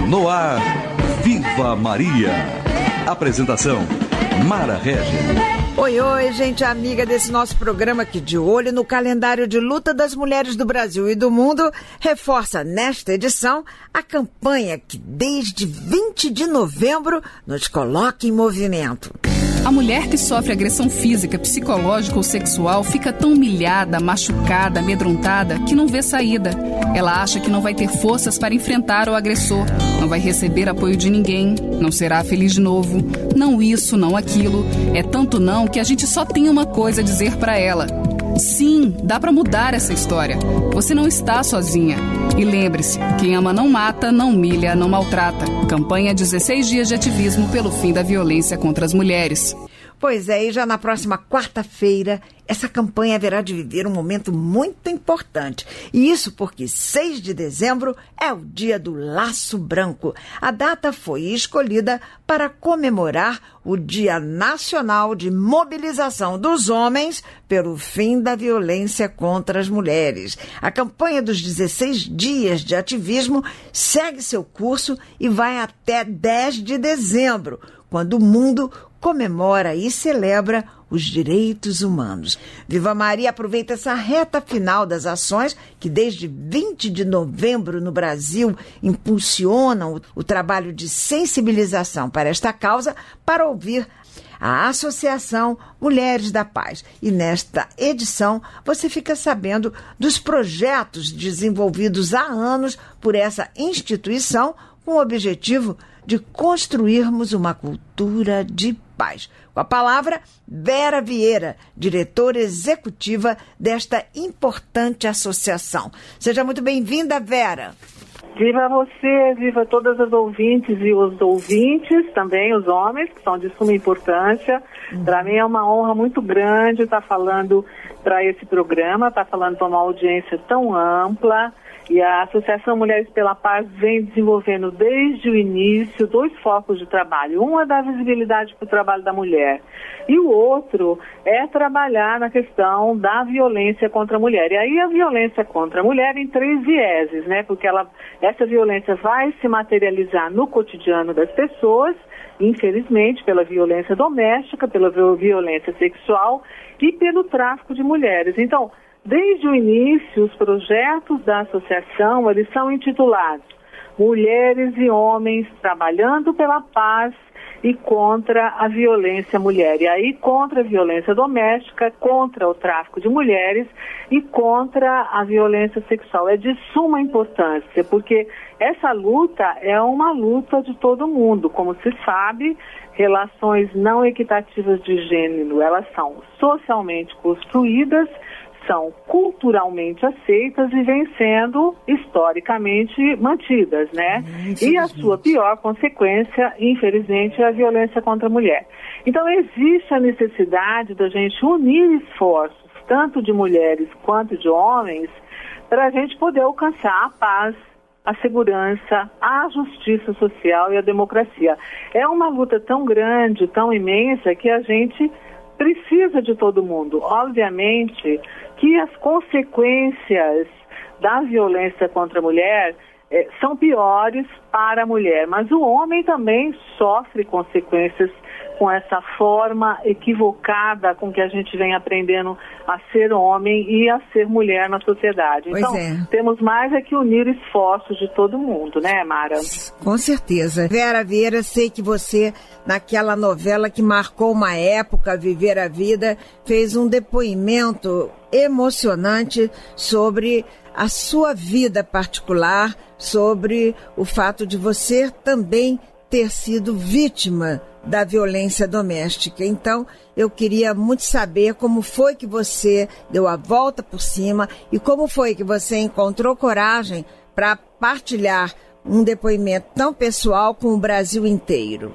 No ar, Viva Maria. Apresentação, Mara Regis. Oi, oi, gente amiga desse nosso programa aqui, de olho no calendário de luta das mulheres do Brasil e do mundo, reforça nesta edição a campanha que desde 20 de novembro nos coloca em movimento. A mulher que sofre agressão física, psicológica ou sexual fica tão humilhada, machucada, amedrontada que não vê saída. Ela acha que não vai ter forças para enfrentar o agressor, não vai receber apoio de ninguém, não será feliz de novo, não isso, não aquilo. É tanto não que a gente só tem uma coisa a dizer para ela. Sim, dá para mudar essa história. Você não está sozinha. E lembre-se, quem ama não mata, não humilha, não maltrata. Campanha 16 dias de ativismo pelo fim da violência contra as mulheres. Pois é, e já na próxima quarta-feira, essa campanha haverá de viver um momento muito importante. E isso porque 6 de dezembro é o dia do Laço Branco. A data foi escolhida para comemorar o Dia Nacional de Mobilização dos Homens pelo fim da violência contra as mulheres. A campanha dos 16 dias de ativismo segue seu curso e vai até 10 de dezembro, quando o mundo comemora e celebra os direitos humanos. Viva Maria aproveita essa reta final das ações que desde 20 de novembro no Brasil impulsionam o trabalho de sensibilização para esta causa para ouvir a Associação Mulheres da Paz. E nesta edição você fica sabendo dos projetos desenvolvidos há anos por essa instituição com o objetivo de construirmos uma cultura de paz. Com a palavra, Vera Vieira, diretora executiva desta importante associação. Seja muito bem-vinda, Vera. Viva você, viva todas as ouvintes e os ouvintes, também os homens, que são de suma importância. Para mim é uma honra muito grande estar falando para esse programa, estar falando para uma audiência tão ampla. E a Associação Mulheres pela Paz vem desenvolvendo desde o início 2 focos de trabalho. Um é dar visibilidade para o trabalho da mulher e o outro é trabalhar na questão da violência contra a mulher. E aí a violência contra a mulher em 3 vieses, né? Porque essa violência vai se materializar no cotidiano das pessoas, infelizmente, pela violência doméstica, pela violência sexual e pelo tráfico de mulheres. Então, desde o início, os projetos da associação, eles são intitulados Mulheres e Homens Trabalhando pela Paz e contra a Violência à Mulher. E aí, contra a violência doméstica, contra o tráfico de mulheres e contra a violência sexual. É de suma importância, porque essa luta é uma luta de todo mundo. Como se sabe, relações não equitativas de gênero, elas são socialmente construídas, são culturalmente aceitas e vêm sendo historicamente mantidas, né? E a sua pior consequência, infelizmente, é a violência contra a mulher. Então, existe a necessidade da gente unir esforços, tanto de mulheres quanto de homens, para a gente poder alcançar a paz, a segurança, a justiça social e a democracia. É uma luta tão grande, tão imensa, que a gente precisa de todo mundo. Obviamente que as consequências da violência contra a mulher são piores para a mulher, mas o homem também sofre consequências com essa forma equivocada com que a gente vem aprendendo a ser homem e a ser mulher na sociedade. Então, temos mais é que unir esforços de todo mundo, né, Mara? Com certeza. Vera Vieira, sei que você, naquela novela que marcou uma época, Viver a Vida, fez um depoimento emocionante sobre a sua vida particular, sobre o fato de você também ter sido vítima da violência doméstica. Então, eu queria muito saber como foi que você deu a volta por cima e como foi que você encontrou coragem para partilhar um depoimento tão pessoal com o Brasil inteiro.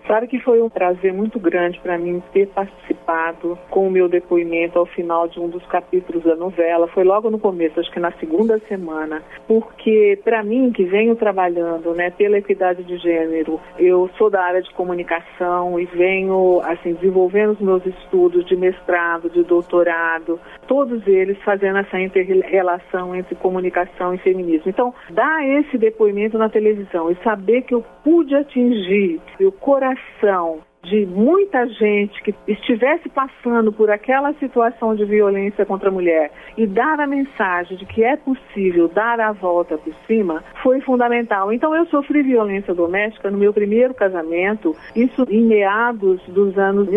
Claro que foi um prazer muito grande para mim ter participado com o meu depoimento ao final de um dos capítulos da novela. Foi logo no começo, acho que na segunda semana, porque para mim, que venho trabalhando, né, pela equidade de gênero, eu sou da área de comunicação e venho assim, desenvolvendo os meus estudos de mestrado, de doutorado, todos eles fazendo essa inter-relação entre comunicação e feminismo. Então, dar esse depoimento na televisão e saber que eu pude atingir o coração de muita gente que estivesse passando por aquela situação de violência contra a mulher e dar a mensagem de que é possível dar a volta por cima, foi fundamental. Então eu sofri violência doméstica no meu primeiro casamento, isso em meados dos anos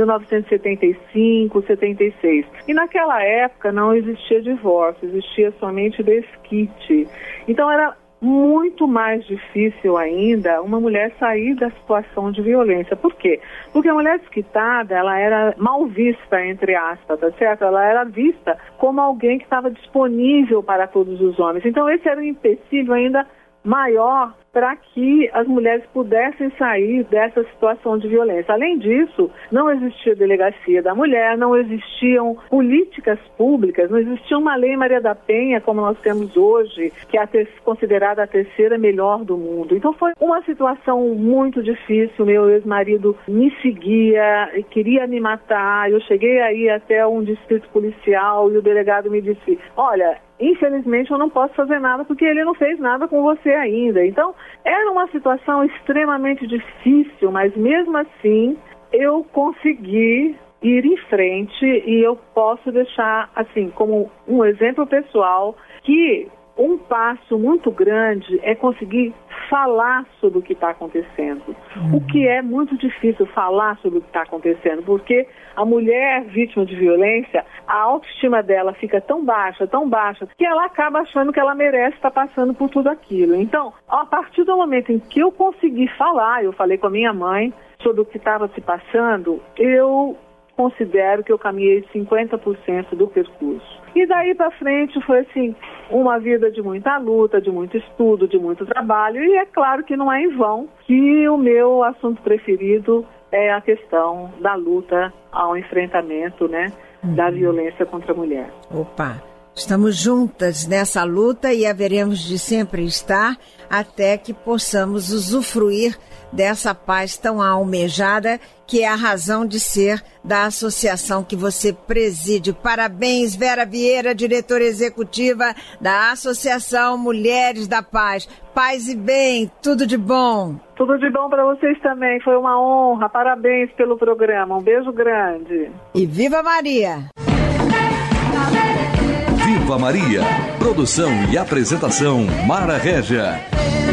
1975, 76. E naquela época não existia divórcio, existia somente desquite. Então era muito mais difícil ainda uma mulher sair da situação de violência. Por quê? Porque a mulher desquitada, ela era mal vista, entre aspas, tá certo? Ela era vista como alguém que estava disponível para todos os homens. Então esse era um empecilho ainda maior para que as mulheres pudessem sair dessa situação de violência. Além disso, não existia delegacia da mulher, não existiam políticas públicas, não existia uma lei Maria da Penha como nós temos hoje, que é considerada a terceira melhor do mundo. Então foi uma situação muito difícil. Meu ex-marido me seguia, queria me matar. Eu cheguei aí até um distrito policial e o delegado me disse: olha, infelizmente eu não posso fazer nada porque ele não fez nada com você ainda. Então, era uma situação extremamente difícil, mas mesmo assim eu consegui ir em frente e eu posso deixar, assim, como um exemplo pessoal, que um passo muito grande é conseguir falar sobre o que está acontecendo. O que é muito difícil falar sobre o que está acontecendo, porque a mulher vítima de violência, a autoestima dela fica tão baixa, que ela acaba achando que ela merece estar passando por tudo aquilo. Então, a partir do momento em que eu consegui falar, eu falei com a minha mãe sobre o que estava se passando, eu considero que eu caminhei 50% do percurso. E daí para frente foi assim, uma vida de muita luta, de muito estudo, de muito trabalho, e é claro que não é em vão que o meu assunto preferido é a questão da luta ao enfrentamento, né, da violência contra a mulher. Opa! Estamos juntas nessa luta e haveremos de sempre estar até que possamos usufruir dessa paz tão almejada, que é a razão de ser da associação que você preside. Parabéns, Vera Vieira, diretora executiva da Associação Mulheres da Paz. Paz e bem, tudo de bom. Tudo de bom para vocês também, foi uma honra. Parabéns pelo programa, um beijo grande. E viva Maria! Viva Maria! Produção e apresentação Mara Régia.